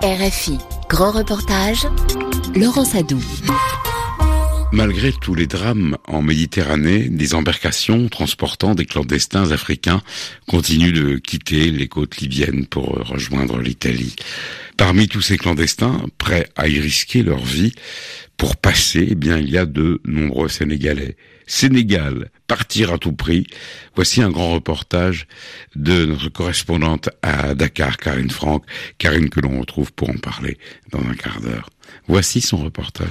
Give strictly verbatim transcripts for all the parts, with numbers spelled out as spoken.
R F I, grand reportage, Laurence Adou. Malgré tous les drames en Méditerranée, des embarcations transportant des clandestins africains continuent de quitter les côtes libyennes pour rejoindre l'Italie. Parmi tous ces clandestins, prêts à y risquer leur vie pour passer, eh bien, il y a de nombreux Sénégalais. Sénégal, partir à tout prix. Voici un grand reportage de notre correspondante à Dakar, Karine Franck. Karine que l'on retrouve pour en parler dans un quart d'heure. Voici son reportage.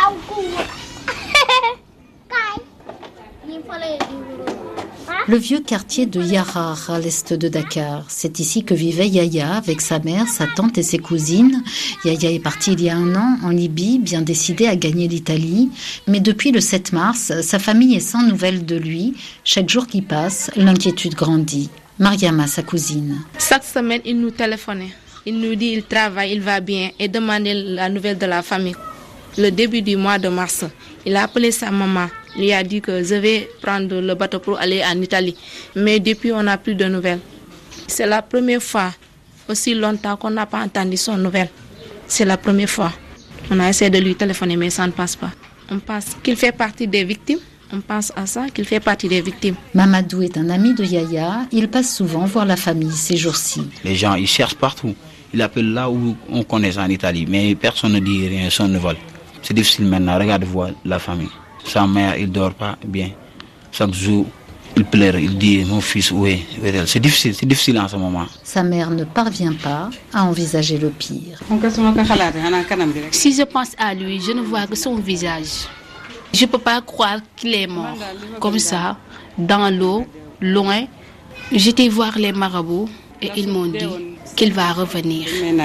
Le vieux quartier de Yarar, à l'est de Dakar. C'est ici que vivait Yaya avec sa mère, sa tante et ses cousines. Yaya est parti il y a un an en Libye, bien décidé à gagner l'Italie. Mais depuis le sept mars, sa famille est sans nouvelles de lui. Chaque jour qui passe, l'inquiétude grandit. Mariama, sa cousine. Chaque semaine, il nous téléphonait. Il nous dit il travaille, il va bien et demandait la nouvelle de la famille. Le début du mois de mars, il a appelé sa maman. Il lui a dit que je vais prendre le bateau pour aller en Italie. Mais depuis, on n'a plus de nouvelles. C'est la première fois, aussi longtemps qu'on n'a pas entendu son nouvelle. C'est la première fois. On a essayé de lui téléphoner, mais ça ne passe pas. On pense qu'il fait partie des victimes. On pense à ça, qu'il fait partie des victimes. Mamadou est un ami de Yaya. Il passe souvent voir la famille ces jours-ci. Les gens, ils cherchent partout. Ils appellent là où on connaît en Italie. Mais personne ne dit rien, son ne vole. C'est difficile maintenant, regarde voir la famille. Sa mère, il ne dort pas bien. Chaque jour, il pleure, il dit, mon fils, où est, où est-elle? C'est difficile, c'est difficile en ce moment. Sa mère ne parvient pas à envisager le pire. Si je pense à lui, je ne vois que son visage. Je ne peux pas croire qu'il est mort. Comme ça, dans l'eau, loin, j'étais voir les marabouts et ils m'ont dit qu'il va revenir.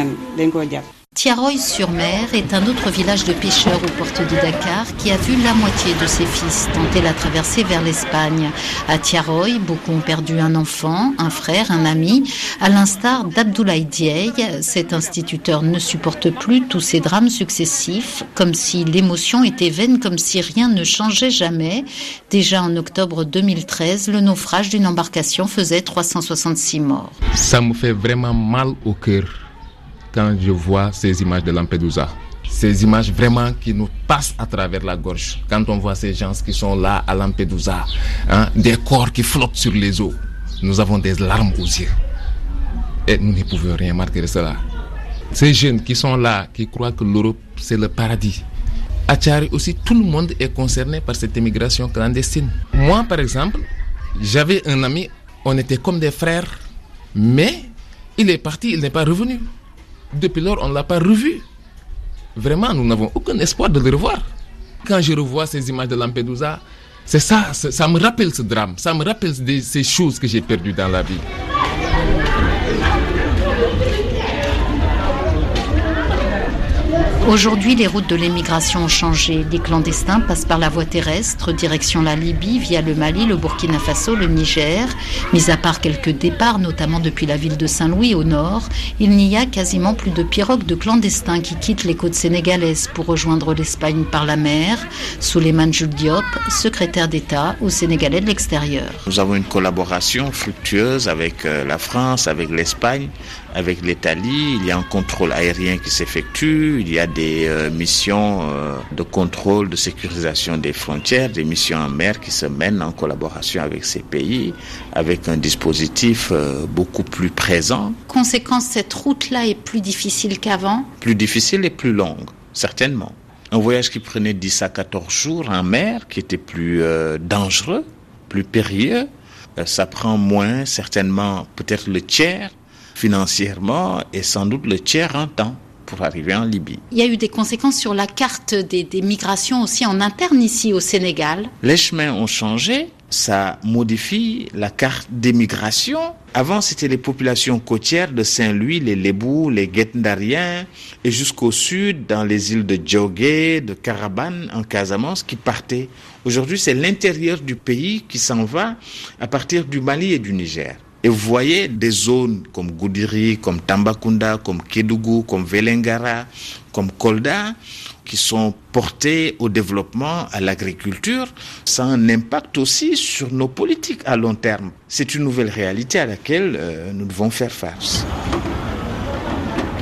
Tiaroy-sur-Mer est un autre village de pêcheurs aux portes de Dakar qui a vu la moitié de ses fils tenter la traversée vers l'Espagne. À Tiaroy, beaucoup ont perdu un enfant, un frère, un ami. À l'instar d'Abdoulaye Dieye, cet instituteur ne supporte plus tous ces drames successifs, comme si l'émotion était vaine, comme si rien ne changeait jamais. Déjà en octobre deux mille treize, le naufrage d'une embarcation faisait trois cent soixante-six morts. Ça me fait vraiment mal au cœur quand je vois ces images de Lampedusa. Ces images vraiment qui nous passent à travers la gorge. Quand on voit ces gens qui sont là à Lampedusa, hein, des corps qui flottent sur les eaux, nous avons des larmes aux yeux. Et nous ne pouvons rien malgré cela. Ces jeunes qui sont là, qui croient que l'Europe, c'est le paradis. À Tchari aussi, tout le monde est concerné par cette immigration clandestine. Moi, par exemple, j'avais un ami, on était comme des frères, mais il est parti, il n'est pas revenu. Depuis lors, on ne l'a pas revu. Vraiment, nous n'avons aucun espoir de le revoir. Quand je revois ces images de Lampedusa, c'est ça, ça, ça me rappelle ce drame, ça me rappelle des, ces choses que j'ai perdues dans la vie. Aujourd'hui, les routes de l'émigration ont changé. Les clandestins passent par la voie terrestre, direction la Libye, via le Mali, le Burkina Faso, le Niger. Mis à part quelques départs, notamment depuis la ville de Saint-Louis au nord, il n'y a quasiment plus de pirogues de clandestins qui quittent les côtes sénégalaises pour rejoindre l'Espagne par la mer. Souleymane Jules Diop, secrétaire d'État aux Sénégalais de l'extérieur. Nous avons une collaboration fructueuse avec la France, avec l'Espagne, avec l'Italie. Il y a un contrôle aérien qui s'effectue, il y a des euh, missions euh, de contrôle, de sécurisation des frontières, des missions en mer qui se mènent en collaboration avec ces pays, avec un dispositif euh, beaucoup plus présent. Conséquence, cette route-là est plus difficile qu'avant ? Plus difficile et plus longue, certainement. Un voyage qui prenait dix à quatorze jours en mer, qui était plus euh, dangereux, plus périlleux. Euh, ça prend moins, certainement, peut-être le tiers financièrement et sans doute le tiers en temps pour arriver en Libye. Il y a eu des conséquences sur la carte des, des migrations aussi en interne ici au Sénégal. Les chemins ont changé, ça modifie la carte des migrations. Avant, c'était les populations côtières de Saint-Louis, les Lébous, les Guet-Ndariens et jusqu'au sud, dans les îles de Djogé, de Carabane, en Casamance, qui partaient. Aujourd'hui, c'est l'intérieur du pays qui s'en va à partir du Mali et du Niger. Et vous voyez des zones comme Goudiri, comme Tambacounda, comme Kédougou, comme Vélingara, comme Kolda, qui sont portées au développement, à l'agriculture. Ça a un impact aussi sur nos politiques à long terme. C'est une nouvelle réalité à laquelle euh, nous devons faire face.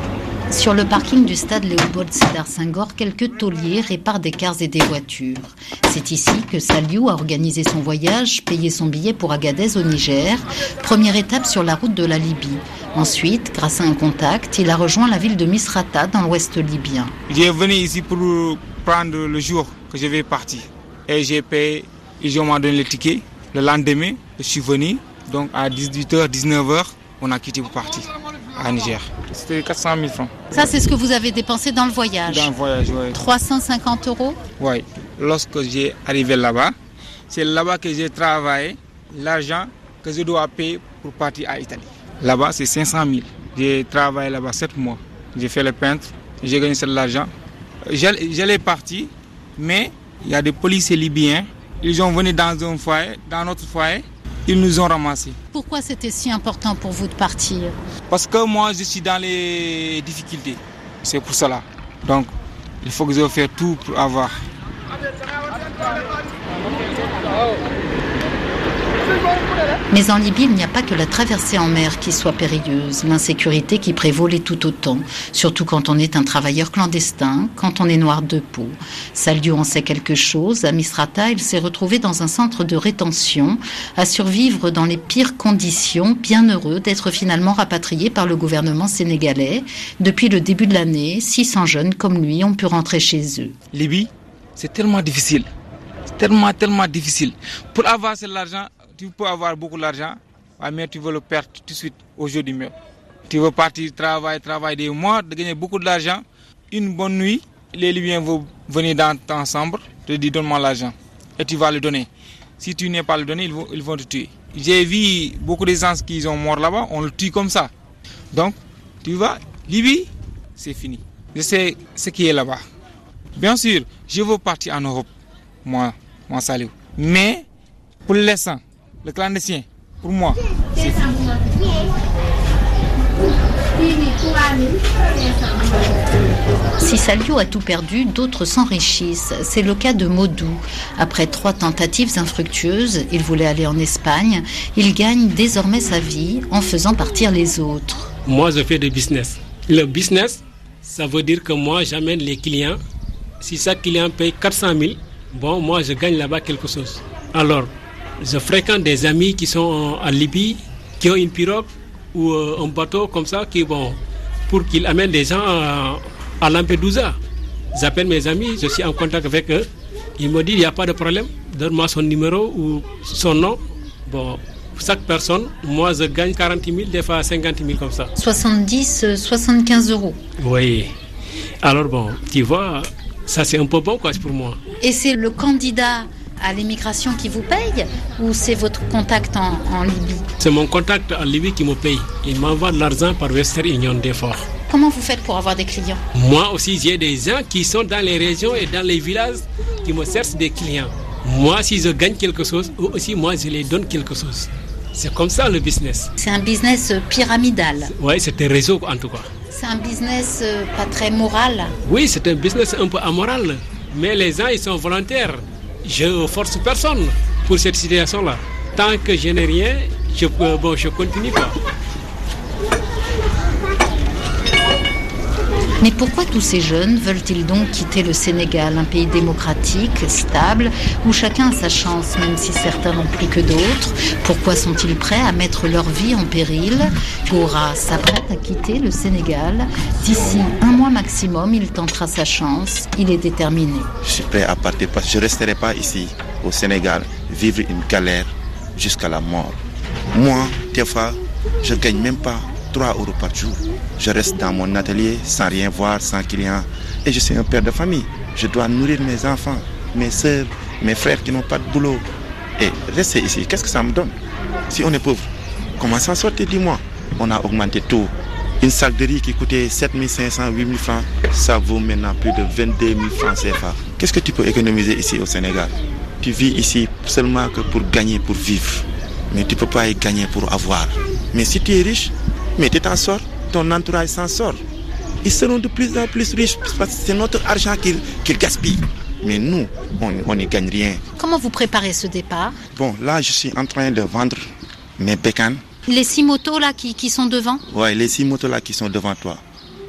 Sur le parking du stade Léopold Sédar Senghor, quelques tauliers réparent des cars et des voitures. C'est ici que Saliou a organisé son voyage, payé son billet pour Agadez au Niger, première étape sur la route de la Libye. Ensuite, grâce à un contact, il a rejoint la ville de Misrata dans l'ouest libyen. J'ai venu ici pour prendre le jour que je vais partir. Et j'ai payé, ils m'ont donné le ticket. Le lendemain, je suis venu, donc à dix-huit heures, dix-neuf heures, on a quitté pour partir à Niger. C'était quatre cent mille francs. Ça, c'est ce que vous avez dépensé dans le voyage? Dans le voyage, oui. trois cent cinquante euros? Oui. Lorsque j'ai arrivé là-bas, c'est là-bas que j'ai travaillé l'argent que je dois payer pour partir à Italie. Là-bas, c'est cinq cent mille. J'ai travaillé là-bas sept mois. J'ai fait le peintre, j'ai gagné cet argent. J'allais partir, mais il y a des policiers libyens. Ils sont venus dans un foyer, dans notre foyer. Ils nous ont ramassés. Pourquoi c'était si important pour vous de partir? Parce que moi, je suis dans les difficultés. C'est pour cela. Donc, il faut que je fasse tout pour avoir. Mais en Libye, il n'y a pas que la traversée en mer qui soit périlleuse. L'insécurité qui prévaut l'est tout autant. Surtout quand on est un travailleur clandestin, quand on est noir de peau. Saliou en sait quelque chose. À Misrata, il s'est retrouvé dans un centre de rétention, à survivre dans les pires conditions, bien heureux d'être finalement rapatrié par le gouvernement sénégalais. Depuis le début de l'année, six cents jeunes comme lui ont pu rentrer chez eux. Libye, c'est tellement difficile. C'est tellement, tellement difficile. Pour avoir cet argent, tu peux avoir beaucoup d'argent, mais tu veux le perdre tout de suite, aujourd'hui même. Tu veux partir travailler, travailler des mois, de gagner beaucoup d'argent. Une bonne nuit, les Libyens vont venir dans ta chambre, te dire donne-moi l'argent. Et tu vas le donner. Si tu n'es pas le donner, ils vont, ils vont te tuer. J'ai vu beaucoup de gens qui sont morts là-bas, on le tue comme ça. Donc, tu vois, Libye, c'est fini. Je sais ce qui est là-bas. Bien sûr, je veux partir en Europe, moi, moi Saliou. Mais, pour l'instant, le clandestin, pour moi, c'est fini. Si Saliou a tout perdu, d'autres s'enrichissent. C'est le cas de Modou. Après trois tentatives infructueuses, il voulait aller en Espagne. Il gagne désormais sa vie en faisant partir les autres. Moi, je fais du business. Le business, ça veut dire que moi, j'amène les clients. Si chaque client paye quatre cent mille, bon, moi, je gagne là-bas quelque chose. Alors, je fréquente des amis qui sont en Libye, qui ont une pirogue ou un bateau comme ça, qui, bon, pour qu'ils amènent des gens à, à Lampedusa. J'appelle mes amis, je suis en contact avec eux. Ils me disent, il n'y a pas de problème, donne-moi son numéro ou son nom. Bon, chaque personne, moi, je gagne quarante mille, des fois cinquante mille comme ça. soixante-dix, soixante-quinze euros. Oui. Alors, bon, tu vois, ça c'est un peu bon, quoi, pour moi. Et c'est le candidat à l'immigration qui vous paye ou c'est votre contact en, en Libye? C'est mon contact en Libye qui me paye. Il m'envoie de l'argent par Western Union d'effort. Comment vous faites pour avoir des clients? Moi aussi, j'ai des gens qui sont dans les régions et dans les villages qui me cherchent des clients. Moi, si je gagne quelque chose, eux aussi, moi, je les donne quelque chose. C'est comme ça le business. C'est un business pyramidal. Oui, c'est un réseau en tout cas. C'est un business pas très moral. Oui, c'est un business un peu amoral. Mais les gens, ils sont volontaires. Je ne force personne pour cette situation-là. Tant que je n'ai rien, je, bon, je continue pas. Mais pourquoi tous ces jeunes veulent-ils donc quitter le Sénégal, un pays démocratique, stable, où chacun a sa chance, même si certains n'ont plus que d'autres? Pourquoi sont-ils prêts à mettre leur vie en péril? Gora s'apprête à quitter le Sénégal. D'ici un mois maximum, il tentera sa chance. Il est déterminé. Je suis prêt à partir parce que je ne resterai pas ici, au Sénégal, vivre une galère jusqu'à la mort. Moi, des fois, je ne gagne même pas trois euros par jour. Je reste dans mon atelier sans rien voir, sans client. Et je suis un père de famille. Je dois nourrir mes enfants, mes soeurs, mes frères qui n'ont pas de boulot. Et rester ici, qu'est-ce que ça me donne? Si on est pauvre, comment s'en sortir, dis-moi? On a augmenté tout. Une sac de riz qui coûtait sept mille cinq cents, huit mille francs, ça vaut maintenant plus de vingt-deux mille francs C F A. Qu'est-ce que tu peux économiser ici au Sénégal? Tu vis ici seulement que pour gagner, pour vivre. Mais tu ne peux pas y gagner pour avoir. Mais si tu es riche, mais tu t'en sors, ton entourage s'en sort. Ils seront de plus en plus riches parce que c'est notre argent qu'ils qu'ils gaspillent. Mais nous, on n'y gagne rien. Comment vous préparez ce départ? Bon, là, je suis en train de vendre mes bécanes. Les six motos là qui, qui sont devant? Ouais, les six motos là qui sont devant toi.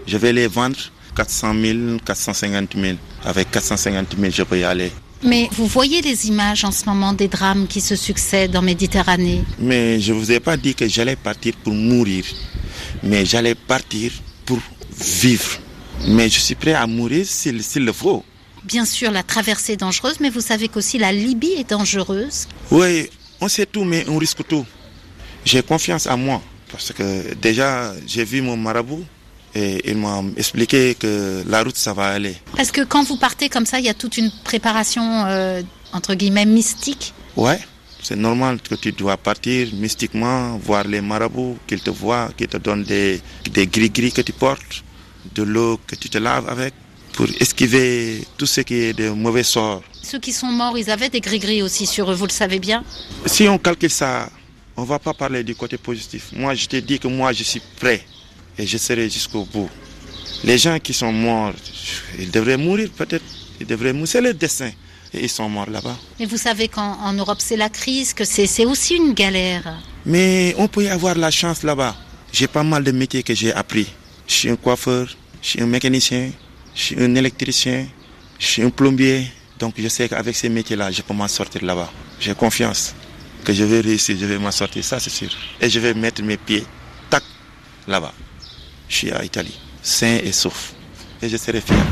Je vais les vendre quatre cent mille, quatre cent cinquante mille. Avec quatre cent cinquante mille, je peux y aller. Mais vous voyez les images en ce moment des drames qui se succèdent en Méditerranée. Mais je ne vous ai pas dit que j'allais partir pour mourir. Mais j'allais partir pour vivre. Mais je suis prêt à mourir s'il, s'il le faut. Bien sûr, la traversée est dangereuse, mais vous savez qu'aussi la Libye est dangereuse. Oui, on sait tout, mais on risque tout. J'ai confiance en moi. Parce que déjà, j'ai vu mon marabout. Et il m'a expliqué que la route, ça va aller. Parce que quand vous partez comme ça, il y a toute une préparation, euh, entre guillemets, mystique. Ouais, c'est normal que tu dois partir mystiquement, voir les marabouts, qu'ils te voient, qu'ils te donnent des, des gris-gris que tu portes, de l'eau que tu te laves avec, pour esquiver tout ce qui est de mauvais sorts. Ceux qui sont morts, ils avaient des gris-gris aussi sur eux, vous le savez bien. Si on calcule ça, on ne va pas parler du côté positif. Moi, je te dis que moi, je suis prêt. Et je serai jusqu'au bout. Les gens qui sont morts, ils devraient mourir peut-être. Ils devraient mourir. C'est leur destin. Et ils sont morts là-bas. Mais vous savez qu'en Europe, c'est la crise, que c'est, c'est aussi une galère. Mais on peut y avoir la chance là-bas. J'ai pas mal de métiers que j'ai appris. Je suis un coiffeur, je suis un mécanicien, je suis un électricien, je suis un plombier. Donc je sais qu'avec ces métiers-là, je peux m'en sortir là-bas. J'ai confiance que je vais réussir, je vais m'en sortir, ça c'est sûr. Et je vais mettre mes pieds, tac, là-bas. Je suis à Italie, sain et sauf. Et je serai fier.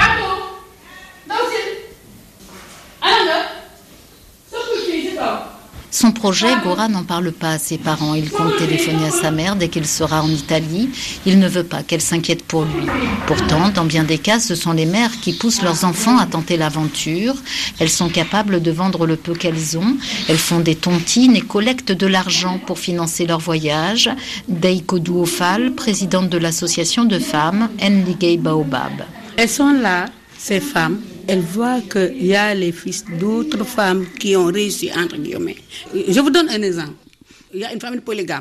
Son projet, Gora n'en parle pas à ses parents. Il compte téléphoner à sa mère dès qu'il sera en Italie. Il ne veut pas qu'elle s'inquiète pour lui. Pourtant, dans bien des cas, ce sont les mères qui poussent leurs enfants à tenter l'aventure. Elles sont capables de vendre le peu qu'elles ont. Elles font des tontines et collectent de l'argent pour financer leur voyage. Deiko Duofal, présidente de l'association de femmes Enligay Baobab. Elles sont là, ces femmes. Elle voit qu'il y a les fils d'autres femmes qui ont réussi, entre guillemets. Je vous donne un exemple. Il y a une famille polygame.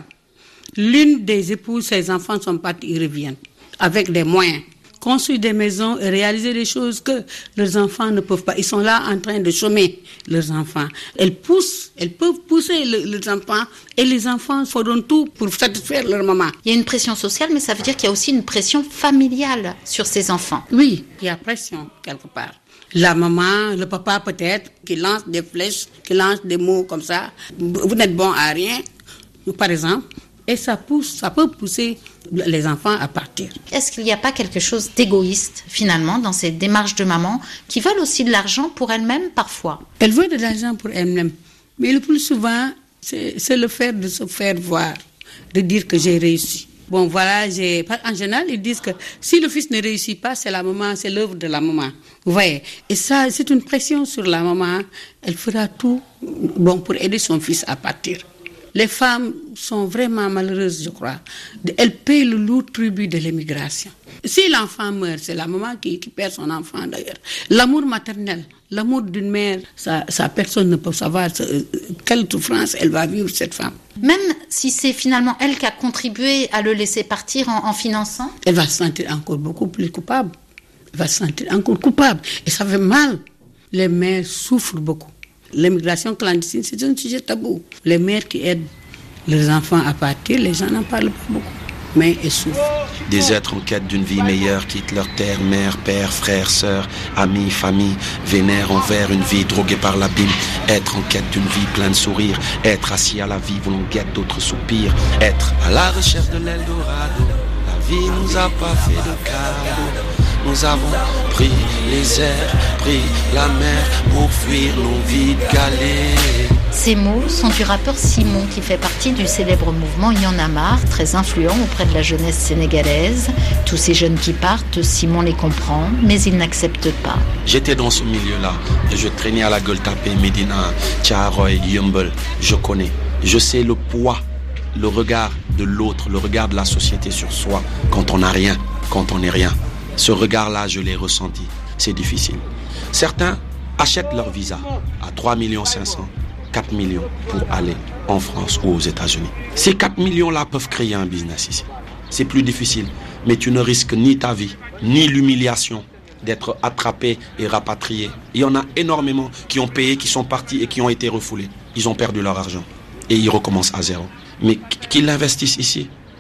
L'une des épouses, ses enfants sont partis, ils reviennent, avec des moyens. Construire des maisons et réaliser des choses que leurs enfants ne peuvent pas. Ils sont là en train de chômer, leurs enfants. Elles poussent, elles peuvent pousser le, leurs enfants et les enfants feront tout pour satisfaire leur maman. Il y a une pression sociale, mais ça veut dire qu'il y a aussi une pression familiale sur ces enfants. Oui, il y a pression quelque part. La maman, le papa peut-être, qui lance des flèches, qui lance des mots comme ça. Vous n'êtes bon à rien, par exemple. Et ça pousse, ça peut pousser les enfants à partir. Est-ce qu'il n'y a pas quelque chose d'égoïste, finalement, dans ces démarches de maman, qui veulent aussi de l'argent pour elles-mêmes, parfois? Elles veulent de l'argent pour elles-mêmes. Mais le plus souvent, c'est, c'est le fait de se faire voir, de dire que j'ai réussi. Bon, voilà, j'ai... en général, ils disent que si le fils ne réussit pas, c'est la maman, c'est l'œuvre de la maman. Vous voyez? Et ça, c'est une pression sur la maman. Elle fera tout, bon, pour aider son fils à partir. Les femmes sont vraiment malheureuses, je crois. Elles payent le lourd tribut de l'émigration. Si l'enfant meurt, c'est la maman qui, qui perd son enfant d'ailleurs. L'amour maternel, l'amour d'une mère, ça, ça personne ne peut savoir ce, quelle souffrance elle va vivre, cette femme. Même si c'est finalement elle qui a contribué à le laisser partir en, en finançant? Elle va se sentir encore beaucoup plus coupable. Elle va se sentir encore coupable. Et ça fait mal. Les mères souffrent beaucoup. L'immigration clandestine, c'est un sujet tabou. Les mères qui aident leurs enfants à partir, les gens n'en parlent pas beaucoup. Mais elles souffrent. Des êtres en quête d'une vie meilleure quittent leur terre, mère, père, frère, sœur, amis, famille, vénèrent envers une vie droguée par l'abîme. Être en quête d'une vie pleine de sourires, être assis à la vie où l'on guette d'autres soupirs, être à la recherche de l'Eldorado. La vie nous a pas fait de cadeau. Nous avons pris les airs, pris la mer pour fuir nos vies de galets. Ces mots sont du rappeur Simon qui fait partie du célèbre mouvement Y en a marre, très influent auprès de la jeunesse sénégalaise. Tous ces jeunes qui partent, Simon les comprend, mais il n'accepte pas. J'étais dans ce milieu-là et je traînais à la gueule tapée, Médina, Thiaroye, Yeumbeul. Je connais, je sais le poids, le regard de l'autre, le regard de la société sur soi quand on n'a rien, quand on n'est rien. Ce regard-là, je l'ai ressenti. C'est difficile. Certains achètent leur visa à trois millions cinq cents, quatre millions pour aller en France ou aux États-Unis. Ces quatre millions-là peuvent créer un business ici. C'est plus difficile, mais tu ne risques ni ta vie, ni l'humiliation d'être attrapé et rapatrié. Il y en a énormément qui ont payé, qui sont partis et qui ont été refoulés. Ils ont perdu leur argent et ils recommencent à zéro. Mais qu'ils l'investissent ici.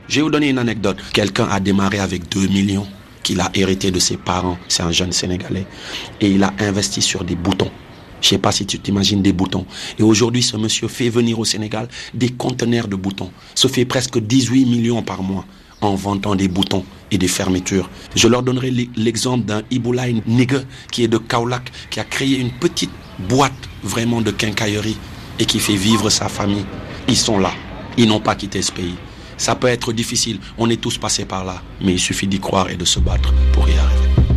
Je vais vous donner une anecdote. Quelqu'un a démarré avec deux millions qu'il a hérité de ses parents. C'est un jeune Sénégalais. Et il a investi sur des boutons. Je ne sais pas si tu t'imagines des boutons. Et aujourd'hui, ce monsieur fait venir au Sénégal des conteneurs de boutons. Se fait presque dix-huit millions par mois en vendant des boutons et des fermetures. Je leur donnerai l'exemple d'un Iboulaye Nigga qui est de Kaolack, qui a créé une petite boîte vraiment de quincaillerie et qui fait vivre sa famille. Ils sont là. Ils n'ont pas quitté ce pays. Ça peut être difficile. On est tous passés par là. Mais il suffit d'y croire et de se battre pour y arriver.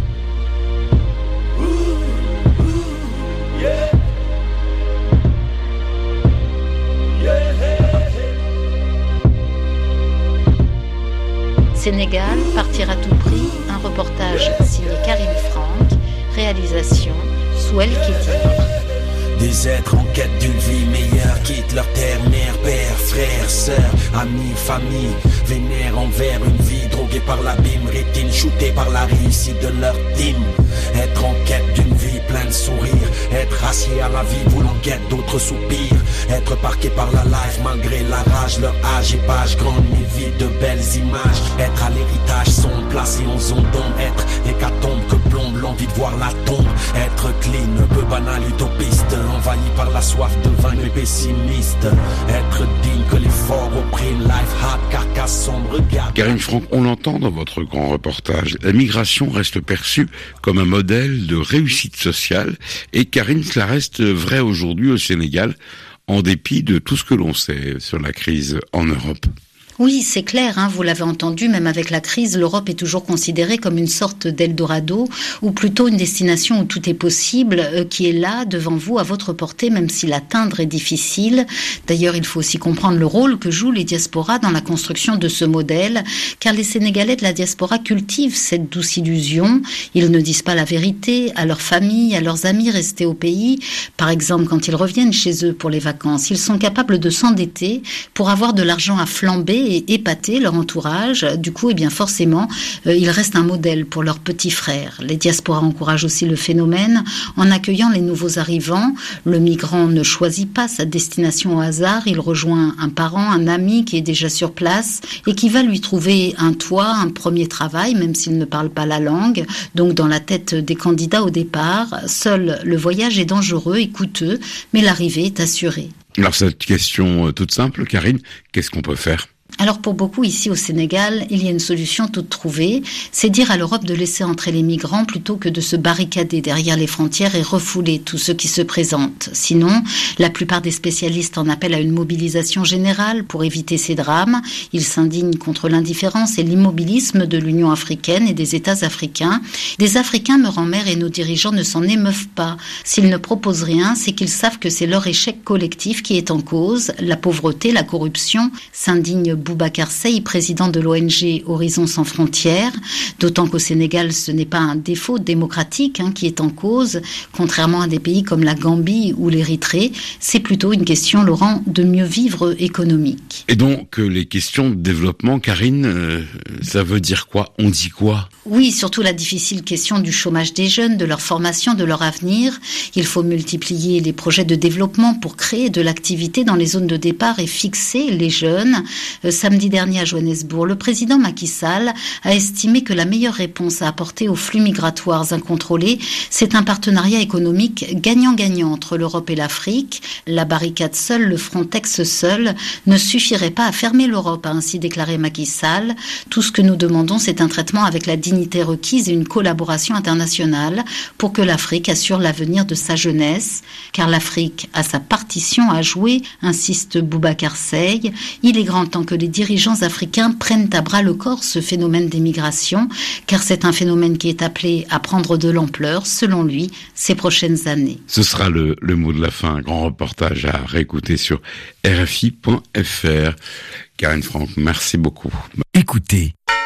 Sénégal, partir à tout prix, un reportage signé Karim Franck, réalisation Souel Kédir. Des êtres en quête d'une vie meilleure quittent leur terre, mère, père, frère, sœur, amis, famille, vénèrent envers une vie droguée par l'abîme, rétine shootée par la réussite de leur team. Être en quête d'une vie pleine de sourires, être assis à la vie voulant guette d'autres soupirs, être parqué par la life malgré la rage, leur âge et page grande mais vide de belles images, être à l'héritage sombre placé en zone d'ombre, être l'hécatombe que plombe l'envie de voir la tombe, être clean, peu banal, utopiste, envahi par la soif de vaincre les pessimistes, être digne que l'effort opprime, life hard, carcasse sombre, regarde. Karim Franck, on l'entend dans votre grand reportage, la migration reste perçue comme un modèle de réussite sociale et Karim, cela reste vrai aujourd'hui au Sénégal en dépit de tout ce que l'on sait sur la crise en Europe. Oui, c'est clair, hein, vous l'avez entendu, même avec la crise, l'Europe est toujours considérée comme une sorte d'Eldorado, ou plutôt une destination où tout est possible, euh, qui est là, devant vous, à votre portée, même si l'atteindre est difficile. D'ailleurs, il faut aussi comprendre le rôle que jouent les diasporas dans la construction de ce modèle, car les Sénégalais de la diaspora cultivent cette douce illusion. Ils ne disent pas la vérité à leurs familles, à leurs amis restés au pays. Par exemple, quand ils reviennent chez eux pour les vacances, ils sont capables de s'endetter pour avoir de l'argent à flamber et épater leur entourage. Du coup, eh bien forcément, euh, il reste un modèle pour leurs petits frères. Les diasporas encouragent aussi le phénomène en accueillant les nouveaux arrivants. Le migrant ne choisit pas sa destination au hasard. Il rejoint un parent, un ami qui est déjà sur place et qui va lui trouver un toit, un premier travail, même s'il ne parle pas la langue. Donc, dans la tête des candidats au départ, seul le voyage est dangereux et coûteux, mais l'arrivée est assurée. Alors, cette question toute simple, Karine, qu'est-ce qu'on peut faire ? Alors pour beaucoup ici au Sénégal, il y a une solution toute trouvée, c'est dire à l'Europe de laisser entrer les migrants plutôt que de se barricader derrière les frontières et refouler tous ceux qui se présentent. Sinon, la plupart des spécialistes en appellent à une mobilisation générale pour éviter ces drames. Ils s'indignent contre l'indifférence et l'immobilisme de l'Union africaine et des États africains. Des Africains meurent en mer et nos dirigeants ne s'en émeuvent pas. S'ils ne proposent rien, c'est qu'ils savent que c'est leur échec collectif qui est en cause. La pauvreté, la corruption, s'indigne Boubacar Seye, président de l'O N G Horizon Sans Frontières, d'autant qu'au Sénégal, ce n'est pas un défaut démocratique hein, qui est en cause, contrairement à des pays comme la Gambie ou l'Érythrée, c'est plutôt une question, Laurent, de mieux vivre économique. Et donc, les questions de développement, Karine, euh, ça veut dire quoi ? On dit quoi ? Oui, surtout la difficile question du chômage des jeunes, de leur formation, de leur avenir. Il faut multiplier les projets de développement pour créer de l'activité dans les zones de départ et fixer les jeunes. Euh, samedi dernier à Johannesburg, le président Macky Sall a estimé que la meilleure réponse à apporter aux flux migratoires incontrôlés, c'est un partenariat économique gagnant-gagnant entre l'Europe et l'Afrique. La barricade seule, le Frontex seul, ne suffirait pas à fermer l'Europe, a ainsi déclaré Macky Sall. Tout ce que nous demandons, c'est un traitement avec la dignité requise et une collaboration internationale pour que l'Afrique assure l'avenir de sa jeunesse. Car l'Afrique a sa partition à jouer, insiste Boubacar Seye. Il est grand temps que les dirigeants africains prennent à bras le corps ce phénomène des migrations, car c'est un phénomène qui est appelé à prendre de l'ampleur, selon lui, ces prochaines années. Ce sera le, le mot de la fin, un grand reportage à réécouter sur R F I point F R. Karine Franck, merci beaucoup. Écoutez